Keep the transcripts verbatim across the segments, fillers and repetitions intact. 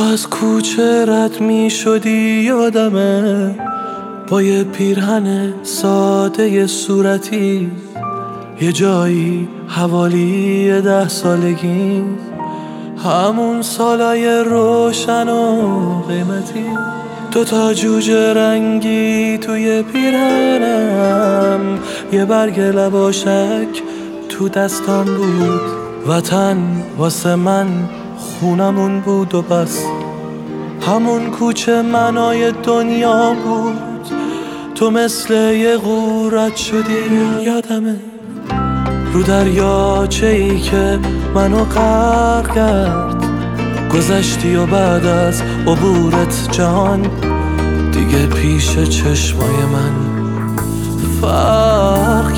از کوچه رد می شدی یادمه، با یه پیرهن ساده صورتی، یه جایی حوالی ده سالگی، همون سالای روشن و قیمتی. دوتا جوجه رنگی توی پیرهنم، یه برگ لباشک تو دستام بود. وطن واسه من خونمون بود و بس، همون کوچه منای دنیا بود. تو مثل یه غورت شدی یادمه، رو دریاچه ای که منو غرق کرد. گذشتی و بعد از عبورت جهان دیگه پیش چشمای من فرق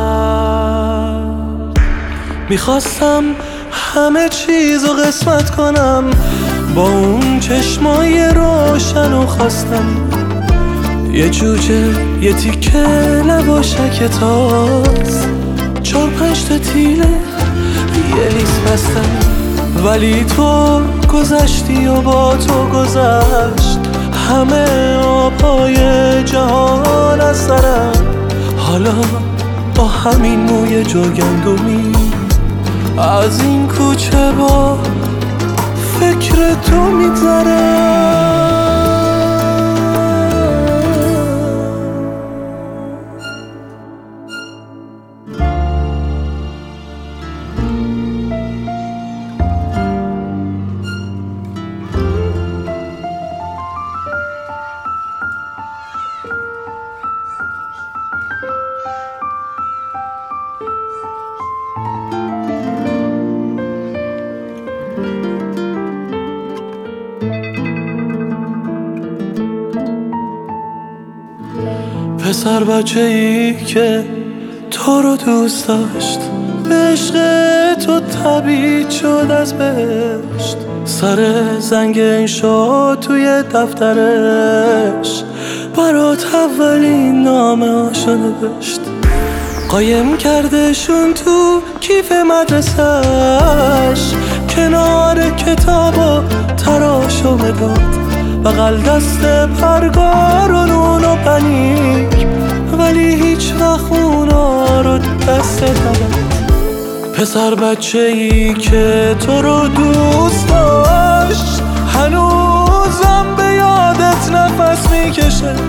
کرد. میخواستم همه چیزو قسمت کنم با اون چشمای روشن و خواستم یه جوجه یه تیکه لباشک تاز، چار پنج تا تیله یه لیس بستم. ولی تو گذشتی و با تو گذشت همه آبهای جهان از سرم. حالا با همین موی جوگندمی از این کوچه با فکر تو میگذرم. پسر بچه ای که تو رو دوست داشت، به عشق تو تبعید شد از بهشت. سر زنگ انشا توی دفترش برات اولین نامه هاشو نوشت. قایم کردشون تو کیف مدرسهش، کنار کتاب و تراش و مداد، بغل دست پرگار و نون و پنیر. ولی هیچ وقت اونا رو دست نداد. پسر بچه ای که تو رو دوست داشت هنوزم به یادت نفس میکشه.